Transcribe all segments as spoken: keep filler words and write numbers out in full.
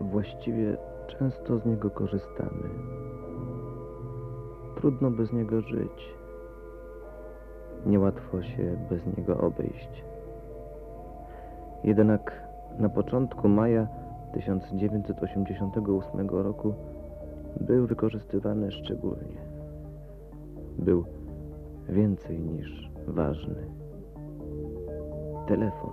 Właściwie często z niego korzystamy. Trudno bez niego żyć. Niełatwo się bez niego obejść. Jednak na początku maja tysiąc dziewięćset osiemdziesiątego ósmego roku był wykorzystywany szczególnie. Był więcej niż ważny. Telefon.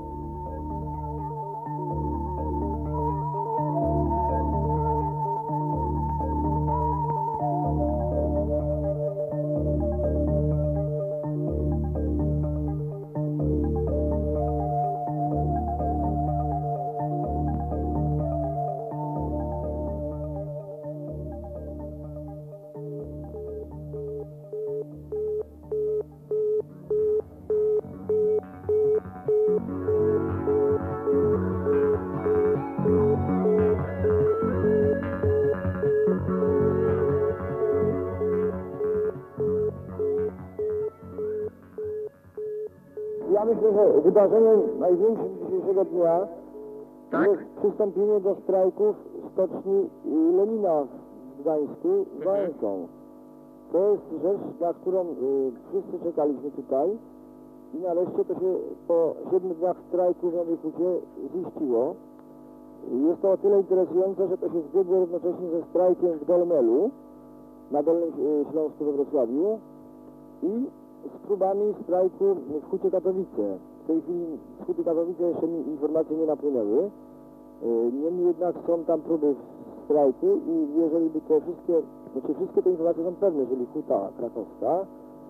Ja myślę, że wydarzeniem największym dzisiejszego dnia Tak? jest przystąpienie do strajków stoczni Lenina w Gdańsku Wałęsą. To jest rzecz, na którą y, wszyscy czekaliśmy tutaj i nareszcie to się po siedmiu dniach strajku w Nowej Hucie ziściło. Jest to o tyle interesujące, że to się zbiegło równocześnie ze strajkiem w Dolmelu na Dolnym Śląsku we Wrocławiu i z próbami strajku w Hucie Katowice. W tej chwili z Huty Katowice jeszcze mi informacje nie napłynęły. Niemniej jednak są tam próby strajku i jeżeli by te wszystkie, znaczy wszystkie te informacje są pewne, jeżeli Huta Krakowska,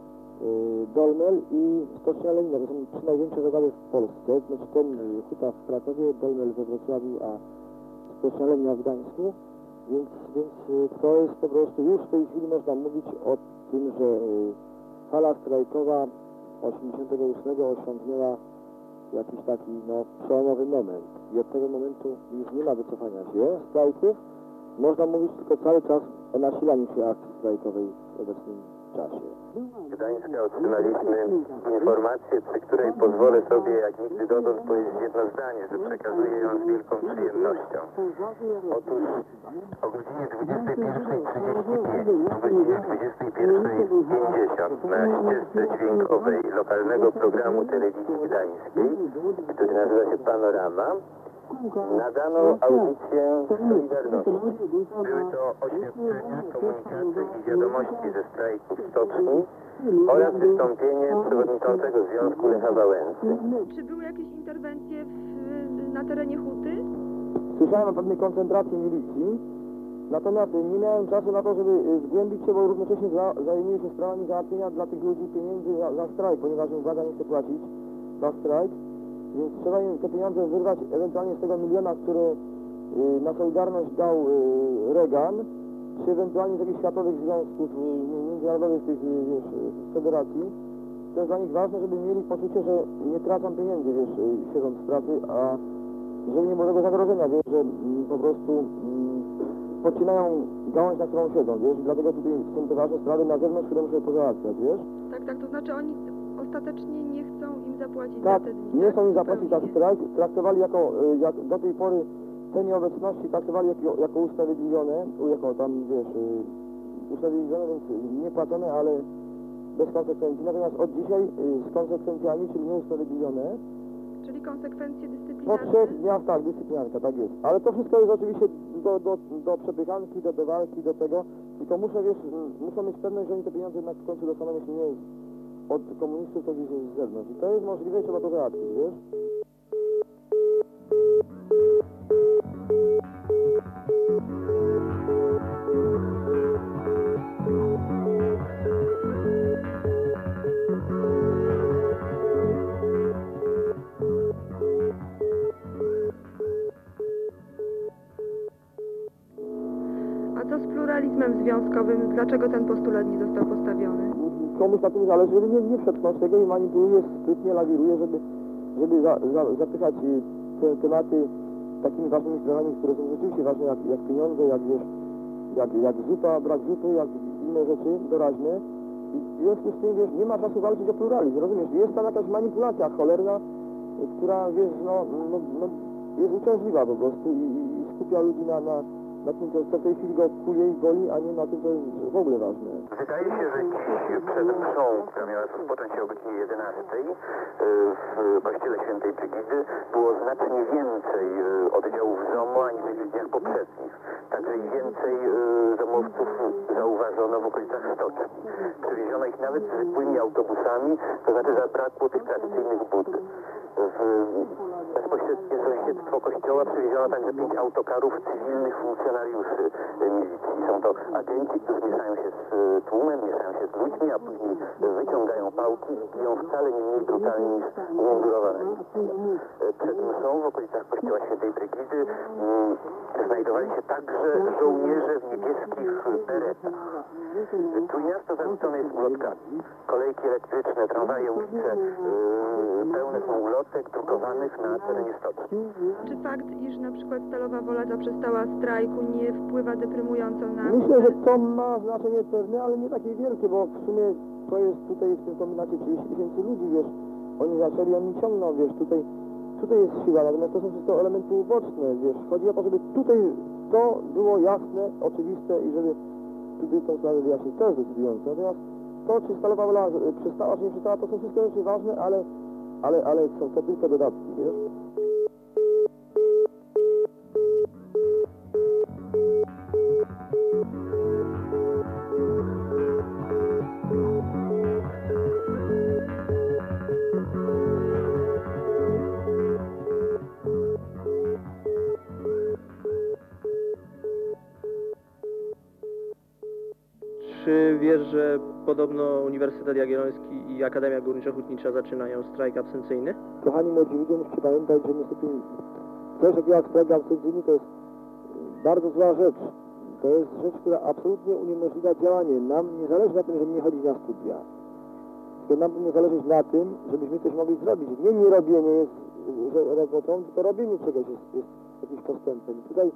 Dolmel i Stocznia Lenina, to są trzy największe zakłady w Polsce, znaczy ten Huta w Krakowie, Dolmel we Wrocławiu, a Stocznia Lenina w Gdańsku, więc, więc to jest po prostu już w tej chwili można mówić o tym, że fala strajkowa osiemdziesiątego ósmego osiągnęła jakiś taki no, przełomowy moment i od tego momentu już nie ma wycofania się strajków. Można mówić tylko cały czas o nasilaniu się akcji strajkowej w obecnym czasie. Z Gdańska otrzymaliśmy informację, przy której pozwolę sobie jak nigdy dotąd powiedzieć jedno zdanie, że przekazuję ją z wielką przyjemnością. Otóż o godzinie dwudziestej pierwszej trzydzieści pięć, o godzinie dwudziestej pierwszej pięćdziesiąt na ścieżce dźwiękowej lokalnego programu telewizji gdańskiej, który nazywa się Panorama, nadano audycję Solidarności. Były to oświadczenia, komunikaty i wiadomości ze strajku w stoczni oraz wystąpienie przewodniczącego Związku Lecha Wałęsy. Czy były jakieś interwencje w, na terenie Huty? Słyszałem o pewnej koncentracji milicji, natomiast nie miałem czasu na to, żeby zgłębić się, bo równocześnie za, zajmuję się sprawami załatwienia dla tych ludzi pieniędzy za, za strajk, ponieważ im władza nie chce płacić za strajk. Więc trzeba im te pieniądze wyrwać ewentualnie z tego miliona, który y, na Solidarność dał y, Reagan, czy ewentualnie z jakichś światowych związków y, międzynarodowych tych y, wiesz, federacji. To jest dla nich ważne, żeby mieli poczucie, że nie tracą pieniędzy, wiesz, y, siedząc w pracy, a że nie ma żadnego zagrożenia, wiesz, że y, po prostu y, podcinają gałąź, na którą siedzą, wiesz, i dlatego tutaj są te ważne sprawy na zewnątrz, które muszę pozałatwiać, wiesz. Tak, tak, to znaczy oni ostatecznie nie chcą im zapłacić Tak, za te dni, nie tak? chcą im zapłacić za Zupełnie. strajk, traktowali jako, y, jak do tej pory te nieobecności traktowali jako, jako usprawiedliwione, u, jako tam, wiesz, y, usprawiedliwione, więc niepłacone, ale bez konsekwencji. Natomiast od dzisiaj y, z konsekwencjami, czyli nieusprawiedliwione, Czyli konsekwencje po dyscyplinarne? trzech dniach, tak, dyscyplinarka, tak jest. Ale to wszystko jest oczywiście do, do, do przepychanki, do, do walki, do tego, tylko muszę, wiesz, y, muszę mieć pewność, że oni te pieniądze jednak w końcu dostaną, jeśli nie od komunistów, to gdzieś z zewnątrz. I to jest możliwe, trzeba to załatwić, wiesz? A co z pluralizmem związkowym? Dlaczego ten postulat nie został postawiony? Komuś na tym zależy, żeby nie, nie przetrwać tego i manipuluje, sprytnie lawiruje, żeby, żeby za, za, zapychać te tematy takimi ważnymi sprawami, które są rzeczywiście ważne, jak, jak pieniądze, jak wiesz, jak, jak zupa, brak zupy, jak inne rzeczy doraźne. I w związku z tym, wiesz, nie ma czasu walczyć o pluralizm, rozumiesz? Jest tam jakaś manipulacja cholerna, która, wiesz, no, no, no jest uciążliwa po prostu i, i skupia ludzi na, na, na tym, co co w tej chwili go kuje i boli, a nie na tym, co jest w ogóle ważne. Wydaje się, że dziś przed mszą, która miała rozpocząć się o godzinie jedenastej w kościele Świętej Brygidy było znacznie więcej oddziałów ZOMO aniżeli w dniach poprzednich. Także i więcej zomowców zauważono w okolicach Stoczni. Przywieziono ich nawet zwykłymi autobusami, to znaczy zabrakło tych tradycyjnych bud. W bezpośrednie sąsiedztwo kościoła przywieziono także pięć autokarów cywilnych funkcjonariuszy milicji. Są to agenci, którzy mieszają się z tłumem, mieszają się z ludźmi, a później wyciągają pałki i biją wcale nie mniej brutalnie niż umundurowane milicja. Przed mszą w okolicach kościoła Świętej Brygidy mm, znajdowali się także żołnierze w niebieskich beretach. Trójmiasto zaliczone jest ulotkami. Kolejki elektryczne, tramwaje, ulice yy, pełne są ulotek drukowanych na terenie stoczni. Czy fakt, iż na przykład Stalowa Wola zaprzestała strajku, nie wpływa deprymująco na... Myślę, że to ma znaczenie pewne, ale nie takie wielkie, bo w sumie to jest tutaj w tym kombinacie trzydzieści tysięcy ludzi, wiesz, oni zaczęli, oni ciągną, wiesz, tutaj, tutaj jest siła, natomiast to są wszystko elementy uboczne, wiesz, chodzi o to, żeby tutaj to było jasne, oczywiste i żeby tutaj tą sprawę wyjaśnić, to jest decydujące. Natomiast to, czy Stalowa Wola przestała, czy nie przestała, to są wszystko rzeczy ważne, ale, ale, ale są to tylko dodatki, wiesz. Czy wiesz, że podobno Uniwersytet Jagielloński i Akademia Górniczo-Hutnicza zaczynają strajk absencyjny? Kochani młodzi ludzie, musicie pamiętać, że niestety coś takiego jak strajk absencyjny to jest bardzo zła rzecz. To jest rzecz, która absolutnie uniemożliwia działanie. Nam nie zależy na tym, żeby nie chodzić na studia. Tylko nam powinno zależeć na tym, żebyśmy coś mogli zrobić. Nie nie robienie jest że robotą, tylko robienie czegoś jest, jest jakimś postępem. Tutaj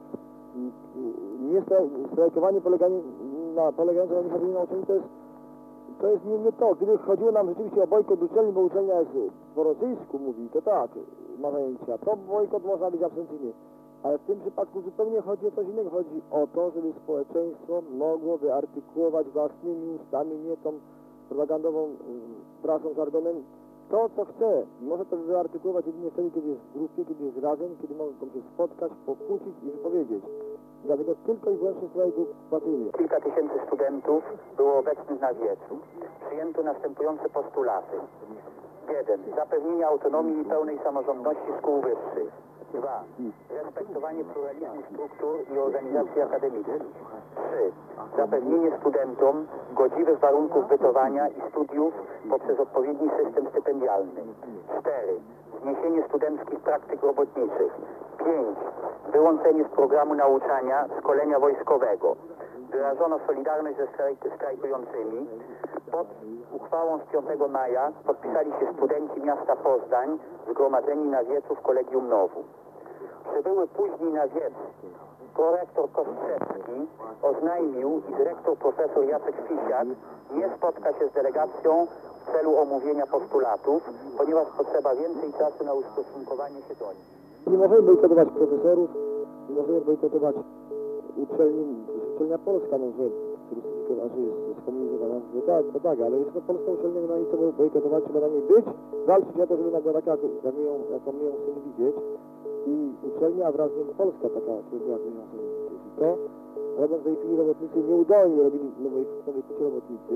nie strajkowanie poleganie na, polegające na niechodzeniu na uczelni to jest, to jest nie, nie to. Gdyby chodziło nam rzeczywiście o bojkot uczelni, bo uczelnia jest po rosyjsku mówi, to tak, ma zajęcia. To bojkot można być absencyjny. Ale w tym przypadku zupełnie chodzi o coś innego. Chodzi o to, żeby społeczeństwo mogło wyartykułować własnymi ustami, nie tą propagandową y, prasą, żargonem, to, co chce. Może to wyartykułować jedynie wtedy, kiedy jest w grupie, kiedy jest razem, kiedy mogą się spotkać, pokłócić i wypowiedzieć. Dlatego tylko i wyłącznie strajk partyjny. Kilka tysięcy studentów było obecnych na wiecu. Przyjęto następujące postulaty. jeden. Zapewnienie autonomii i pełnej samorządności szkół wyższych. dwa. Respektowanie pluralizmu struktur i organizacji akademickich. trzy. Zapewnienie studentom godziwych warunków bytowania i studiów poprzez odpowiedni system stypendialny. cztery. Zniesienie studenckich praktyk robotniczych. pięć. Wyłączenie z programu nauczania szkolenia wojskowego. Wyrażono solidarność ze strajk strajkującymi. Pod uchwałą z piątego maja podpisali się studenci miasta Poznań zgromadzeni na wiecu w Kolegium Nowu. Przybyły później na wiec prorektor Kostrzewski oznajmił, iż rektor profesor Jacek Fisiak nie spotka się z delegacją w celu omówienia postulatów, ponieważ potrzeba więcej czasu na ustosunkowanie się do nich. Nie możemy bojkotować profesorów, nie możemy bojkotować uczelni, uczelnia polska, no, że rusyfikowana, jest skomunizowana, że tak, to tak, ale jest to polska uczelnia, nie ma nic co bojkotować, trzeba na niej być, walczyć o to, żeby ona była taka, jaką ją, jaką my ją chcemy widzieć. I uczelnia wraz z nią Polska taka, która jak my ją chcemy widzieć. I to robią w tej chwili robotnicy nieudolnie, robili nowej, nowej kucie robotnicy,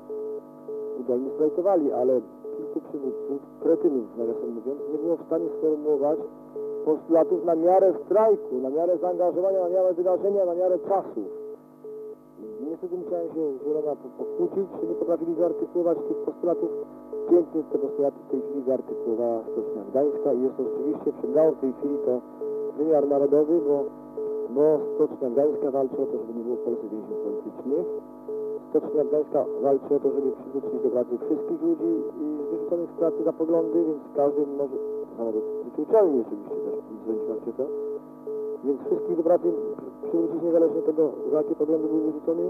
udolnie strajkowali, ale kilku przywódców, kretynów nawiasem mówiąc, nie było w stanie sformułować postulatów na miarę strajku, na miarę zaangażowania, na miarę wydarzenia, na miarę czasów. Niestety musiałem się z wieloma pokłócić, że nie potrafili wyartykułować tych postulatów. Pięknie te postulaty w tej chwili wyartykułowała Stocznia Gdańska i jest to rzeczywiście przybrało w tej chwili to wymiar narodowy, bo, bo Stocznia Gdańska walczy o to, żeby nie było w Polsce więźniów politycznych. Stocznia Gdańska walczy o to, żeby przywrócić do pracy wszystkich ludzi wyrzuconych z pracy za poglądy, więc każdy może, to samo dotyczy uczelni oczywiście też, zwróciła to, więc wszystkich do pracy przywrócić niezależnie od tego, za jakie poglądy były wyrzucone.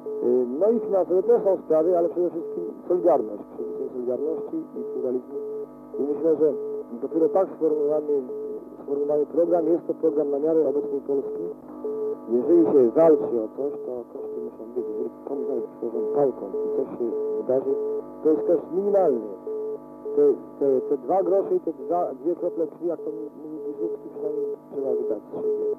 No i finansowe też są sprawy, ale przede wszystkim solidarność, przywrócenie solidarności i pluralizmu. I myślę, że dopiero tak sformułowany, sformułowany program. Jest to program na miarę obecnej Polski. Jeżeli się walczy o coś, to koszty muszą być. Jeżeli komuś nawet przyłożą pałką i coś się wydarzy, to jest koszt minimalny. Te, te, te dwa grosze i te dwa, dwie krople krwi, jak to mówi Wysłucki, przynajmniej trzeba wydać z siebie.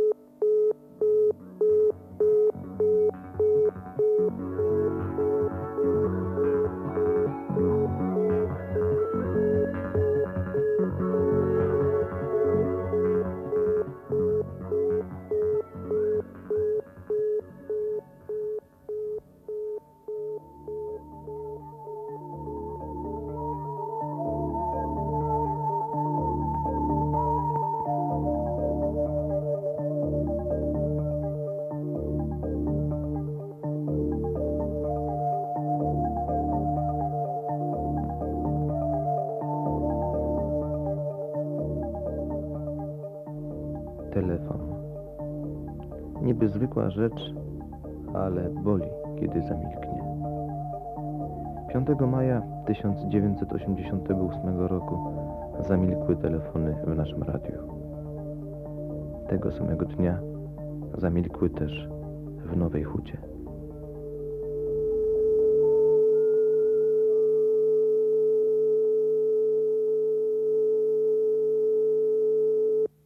Telefon. Niby zwykła rzecz, ale boli, kiedy zamilknie. piątego maja tysiąc dziewięćset osiemdziesiątego ósmego roku zamilkły telefony w naszym radiu. Tego samego dnia zamilkły też w Nowej Hucie.